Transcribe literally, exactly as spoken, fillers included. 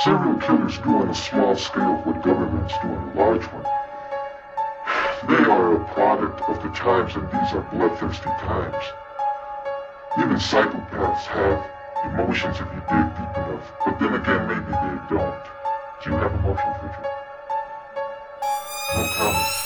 serial killers do on a small scale what governments do on a large one. They are a product of the times, and these are bloodthirsty times. Even psychopaths have emotions if you dig deep enough, but then again, maybe they don't. Do you have emotions, Richard? No comment.